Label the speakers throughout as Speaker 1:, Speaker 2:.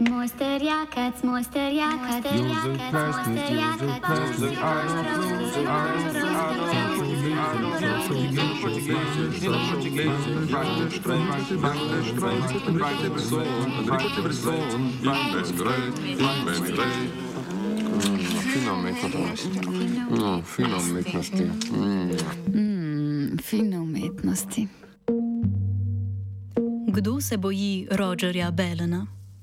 Speaker 1: Mojster Jakac, Mojster Jakac, Mojster
Speaker 2: Fino umetnosti.
Speaker 3: Fino umetnosti. Kdo se boji Rogerja Bellena?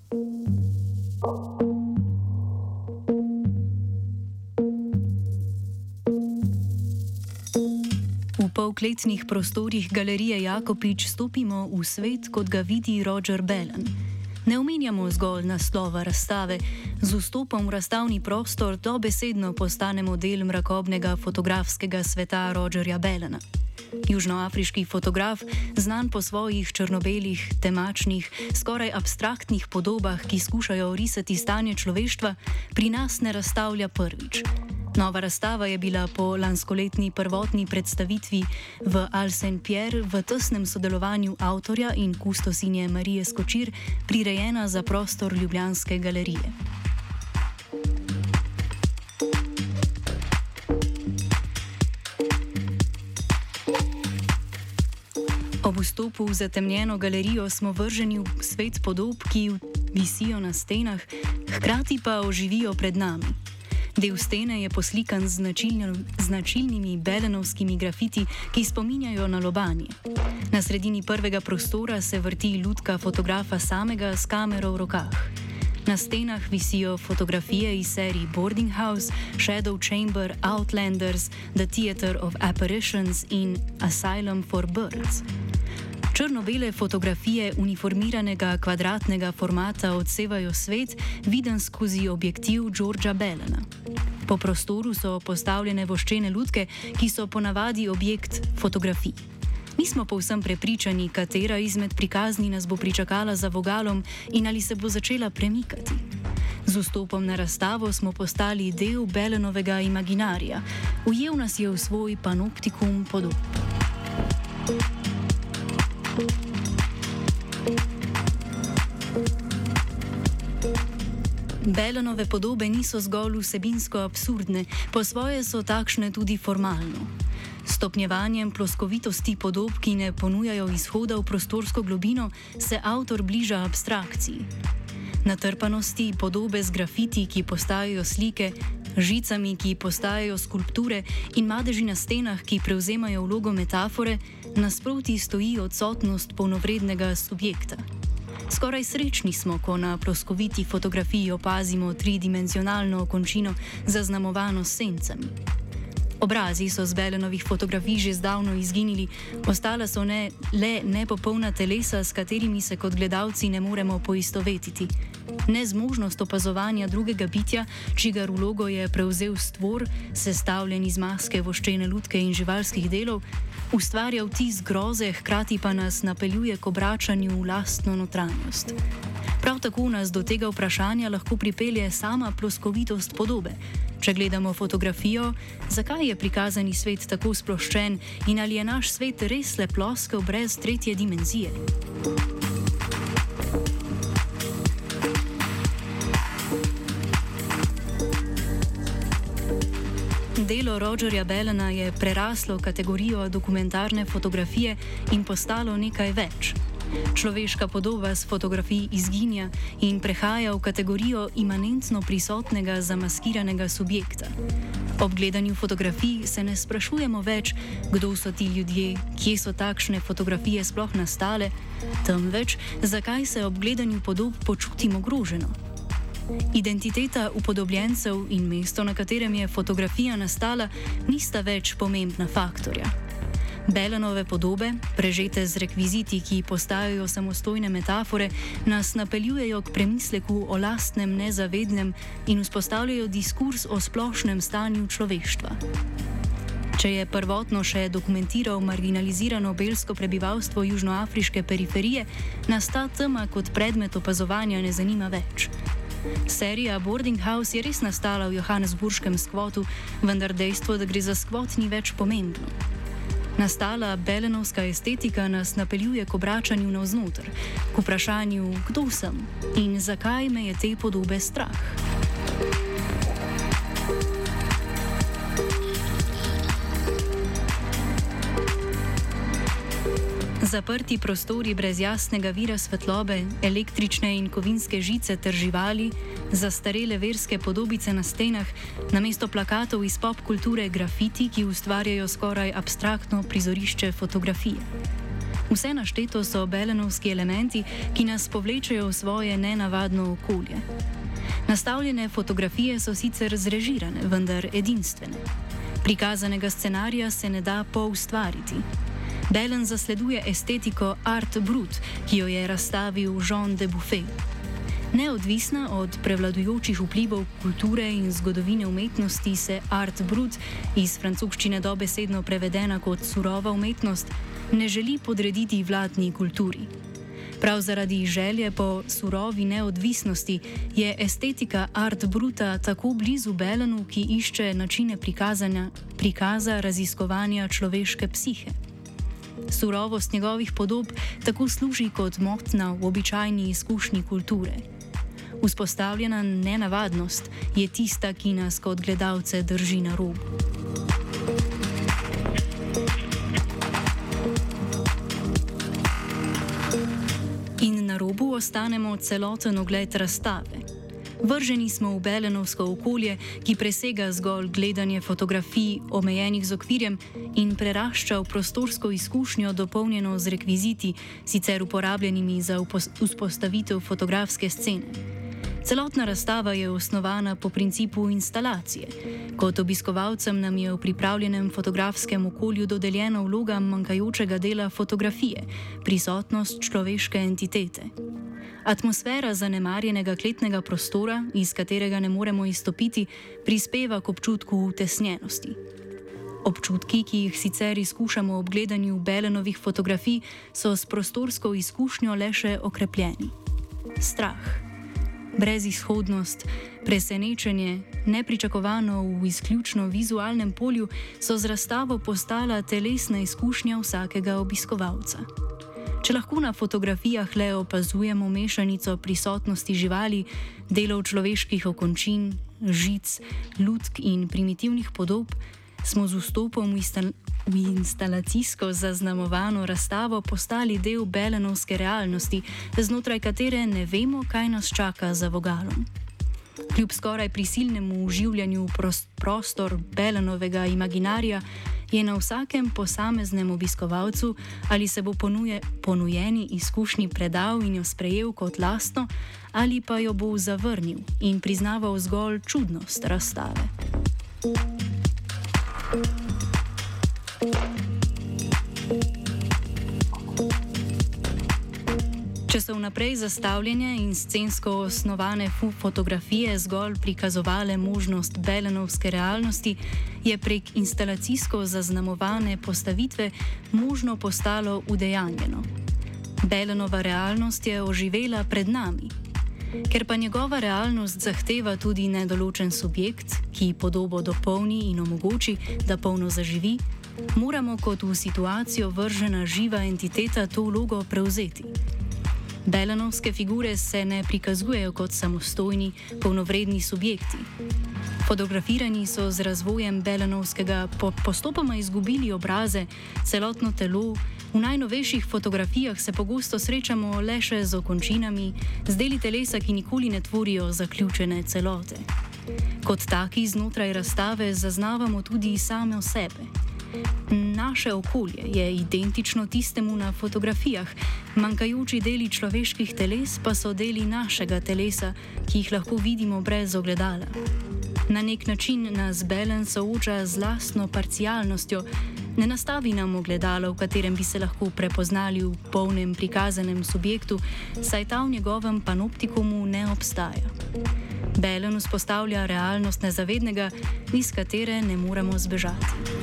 Speaker 3: V polkletnih prostorih galerije Jakopič stopimo v svet, kot ga vidi Roger Bellen. Ne omenjamo zgolj naslova razstave, z vstopom v razstavni prostor dobesedno postanemo del mrakobnega fotografskega sveta Rogerja Bellena. Južnoafriški fotograf, znan po svojih črno-belih, temačnih, skoraj abstraktnih podobah, ki skušajo orisati stanje človeštva, pri nas ne razstavlja prvič. Nova razstava je bila po lanskoletni prvotni predstavitvi v Al Saint-Pierre v tesnem sodelovanju avtorja in kustosinje Marije Skočir prirejena za prostor ljubljanske galerije. Ob vstopu v zatemnjeno galerijo smo vrženi v svet podob, ki visijo na stenah, hkrati pa oživijo pred nami. Del stene je poslikan z značilnimi bellenovskimi grafiti, ki spominjajo na lobanje. Na sredini prvega prostora se vrti lutka fotografa samega s kamero v rokah. Na stenah visijo fotografije iz serij Boarding House, Shadow Chamber, Outlanders, The Theatre of Apparitions in Asylum for Birds. Črno-bele fotografije uniformiranega kvadratnega formata odsevajo svet, viden skozi objektiv Georgea Bellena. Po prostoru so postavljene voščene lutke, ki so ponavadi objekt fotografij. Nismo povsem prepričani, katera izmed prikazni nas bo pričakala za vogalom in ali se bo začela premikati. Z vstopom na razstavo smo postali del Bellenovega imaginarija. Ujel nas je v svoj panoptikum podob. Bellenove podobe niso zgolj vsebinsko absurdne, po svoje so takšne tudi formalno. S stopnjevanjem ploskovitosti podob, ki ne ponujajo izhoda v prostorsko globino, se avtor bliža abstrakciji. Natrpanosti podobe z grafiti, ki postajajo slike, žicami, ki postajajo skulpture in madeži na stenah, ki prevzemajo vlogo metafore, nasproti stoji odsotnost polnovrednega subjekta. Skoraj srečni smo, ko na ploskoviti fotografiji opazimo tridimenzionalno končino zaznamovano s sencami. Obrazi so z Bellenovih fotografij že zdavno izginili, ostala so le nepopolna telesa, s katerimi se kot gledalci ne moremo poistovetiti. Nezmožnost opazovanja drugega bitja, čigar vlogo je prevzel stvor, sestavljen iz maske, voščene lutke in živalskih delov, ustvarja vtis groze, hkrati pa nas napeljuje k obračanju v lastno notranjost. Prav tako nas do tega vprašanja lahko pripelje sama ploskovitost podobe. Če gledamo fotografijo, zakaj je prikazani svet tako sploščen in ali je naš svet res le ploskev brez tretje dimenzije? Delo Rogerja Bellena je preraslo kategorijo dokumentarne fotografije in postalo nekaj več. Človeška podoba s fotografij izginja in prehaja v kategorijo imanentno prisotnega zamaskiranega subjekta. Ob gledanju fotografij se ne sprašujemo več, kdo so ti ljudje, kje so takšne fotografije sploh nastale, temveč zakaj se ob gledanju podob počutimo ogroženo. Identiteta upodobljencev in mesto, na katerem je fotografija nastala, nista več pomembna faktorja. Bellenove podobe, prežete z rekviziti, ki postajajo samostojne metafore, nas napeljujejo k premisleku o lastnem nezavednem in vzpostavljajo diskurs o splošnem stanju človeštva. Če je prvotno še dokumentiral marginalizirano belsko prebivalstvo južnoafriške periferije, nas ta tema kot predmet opazovanja ne zanima več. Serija Boarding House je res nastala v johannesburškem skvotu, vendar dejstvo, da gre za skvot, ni več pomembno. Nastala belenovska estetika nas napeljuje k obračanju navznoter, k vprašanju, kdo sem in zakaj me je te podobe strah. Zaprti prostori brez jasnega vira svetlobe, električne in kovinske žice ter živali, zastarele verske podobice na stenah, namesto plakatov iz pop kulture grafiti, ki ustvarjajo skoraj abstraktno prizorišče fotografije. Vse našteto so belenovski elementi, ki nas povlečejo v svoje nenavadno okolje. Nastavljene fotografije so sicer zrežirane, vendar edinstvene. Prikazanega scenarija se ne da poustvariti. Belen zasleduje estetiko Art Brut, ki jo je razstavil Jean de Buffet. Neodvisna od prevladujočih vplivov kulture in zgodovine umetnosti se Art Brut, iz francoščine dobesedno prevedena kot surova umetnost, ne želi podrediti vladni kulturi. Prav zaradi želje po surovi neodvisnosti je estetika Art Bruta tako blizu Belenu, ki išče načine prikaza raziskovanja človeške psihe. Surovost njegovih podob tako služi kot motna v običajni izkušnji kulture. Vzpostavljena nenavadnost je tista, ki nas kot gledalce drži na robu. In na robu ostanemo celoten ogled razstave. Vrženi smo v belenovsko okolje, ki presega zgolj gledanje fotografij omejenih z okvirjem in prerašča v prostorsko izkušnjo dopolnjeno z rekviziti, sicer uporabljenimi za vzpostavitev fotografske scene. Celotna razstava je osnovana po principu instalacije. Kot obiskovalcem nam je v pripravljenem fotografskem okolju dodeljena vloga manjkajočega dela fotografije, prisotnost človeške entitete. Atmosfera zanemarjenega kletnega prostora, iz katerega ne moremo izstopiti, prispeva k občutku utesnjenosti. Občutki, ki jih sicer izkušamo ob gledanju Belenovih fotografij, so s prostorsko izkušnjo le še okrepljeni. Strah, brezizhodnost, presenečenje, nepričakovano v izključno vizualnem polju, so z razstavo postala telesna izkušnja vsakega obiskovalca. Če lahko na fotografijah le opazujemo mešanico prisotnosti živali, delov človeških okončin, žic, lutk in primitivnih podob, smo z vstopom v instalacijsko zaznamovano razstavo postali del belenovske realnosti, znotraj katere ne vemo, kaj nas čaka za vogalom. Kljub skoraj prisilnemu vživljanju v prostor Belenovega imaginarija, je na vsakem posameznem obiskovalcu, ali se bo ponujeni izkušnji predal in jo sprejel kot lastno, ali pa jo bo zavrnil in priznaval zgolj čudnost razstave. Če so vnaprej zastavljene in scensko osnovane fotografije zgolj prikazovale možnost belenovske realnosti, je prek instalacijsko zaznamovane postavitve možno postalo udejanjeno. Belenova realnost je oživela pred nami. Ker pa njegova realnost zahteva tudi nedoločen subjekt, ki podobo dopolni in omogoči, da polno zaživi, moramo kot v situacijo vržena živa entiteta to vlogo prevzeti. Belenovske figure se ne prikazujejo kot samostojni, polnovredni subjekti. Fotografirani so z razvojem belenovskega postopoma izgubili obraze, celotno telo. V najnovejših fotografijah se pogosto srečamo le še z okončinami, z deli telesa, ki nikoli ne tvorijo zaključene celote. Kot taki znotraj razstave zaznavamo tudi same sebe. Naše okolje je identično tistemu na fotografijah, manjkajoči deli človeških teles pa so deli našega telesa, ki jih lahko vidimo brez ogledala. Na nek način nas Belen sooča z lastno parcialnostjo, ne nastavi nam ogledalo, v katerem bi se lahko prepoznali v polnem prikazanem subjektu, saj ta v njegovem panoptikumu ne obstaja. Belen vzpostavlja realnost nezavednega, iz katere ne moremo zbežati.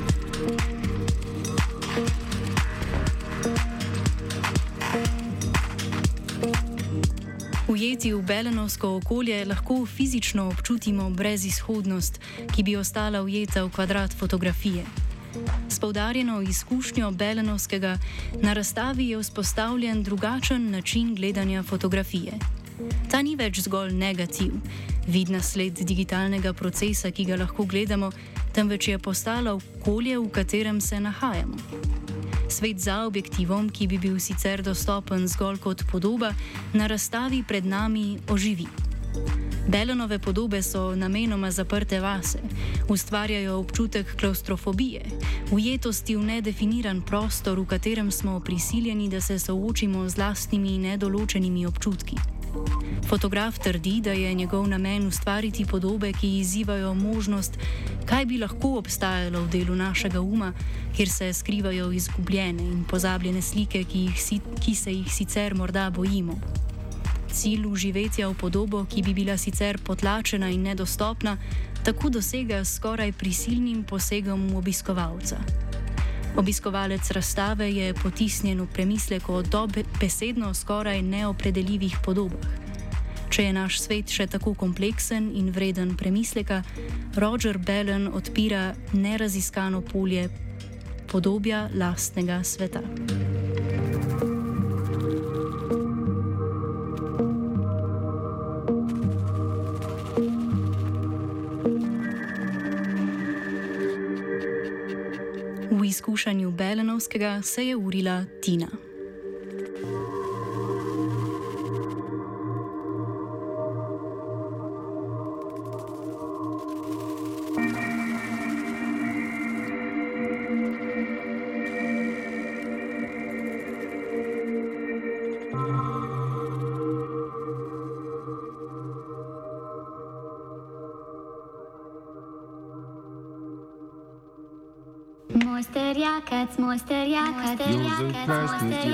Speaker 3: Ujeti v belenovsko okolje lahko fizično občutimo brezizhodnost, ki bi ostala ujeta v kvadrat fotografije. S poudarjeno izkušnjo Belenovskega na razstavi je vzpostavljen drugačen način gledanja fotografije. Ta ni več zgolj negativ, vidna sled digitalnega procesa, ki ga lahko gledamo, temveč je postala okolje, v katerem se nahajamo. Svet za objektivom, ki bi bil sicer dostopen zgolj kot podoba, na razstavi pred nami oživi. Belenove podobe so namenoma zaprte vase, ustvarjajo občutek klavstrofobije, ujetosti v nedefiniran prostor, v katerem smo prisiljeni, da se soočimo z lastnimi nedoločenimi občutki. Fotograf trdi, da je njegov namen ustvariti podobe, ki izzivajo možnost, kaj bi lahko obstajalo v delu našega uma, kjer se skrivajo izgubljene in pozabljene slike, ki se jih sicer morda bojimo. Cilj uživetja v podobo, ki bi bila sicer potlačena in nedostopna, tako dosega s skoraj prisilnim posegom v obiskovalca. Obiskovalec razstave je potisnjen v premislek o dobesedno skoraj neopredeljivih podobah. Če je naš svet še tako kompleksen in vreden premisleka, Roger Bellen odpira neraziskano polje podobja lastnega sveta. V izkušanju Belenovskega se je urila Tina.
Speaker 1: Mojster Jakac, Mojster Jakac, Mojster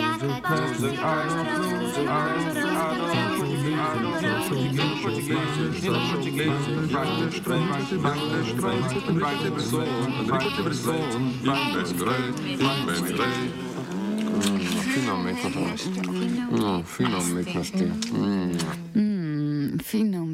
Speaker 2: Fino umetnosti.
Speaker 4: Fino